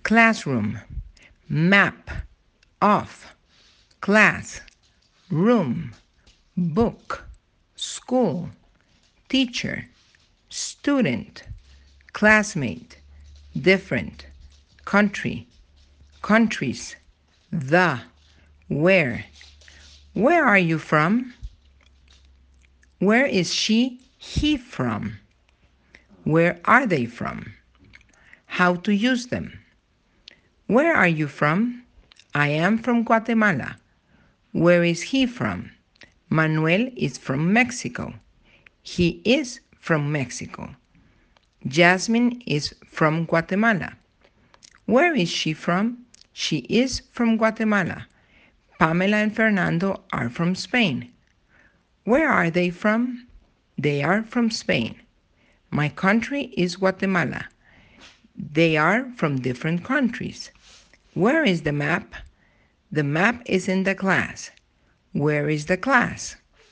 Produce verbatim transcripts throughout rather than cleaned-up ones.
classroom, map, off, class, room, book, school, teacher, student, classmate, different, country, countries, the, where. Where are you from? Where is she, he from? Where are they from? How to use them. Where are you from? I am from Guatemala. Where is he from? Manuel is from Mexico. He is from Mexico. Jasmine is from Guatemala. Where is she from? She is from Guatemala. Pamela and Fernando are from Spain. Where are they from? They are from Spain. My country is Guatemala. They are from different countries. Where is the map? The map is in the class. Where is the class?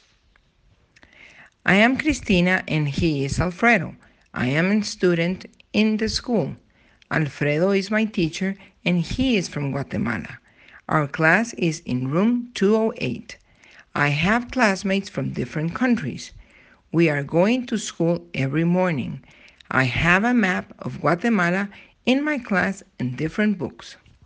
I am Cristina and he is Alfredo. I am a student in the school. Alfredo is my teacher and he is from Guatemala. Our class is in room two oh eight. I have classmates from different countries. We are going to school every morning. I have a map of Guatemala in my class and different books.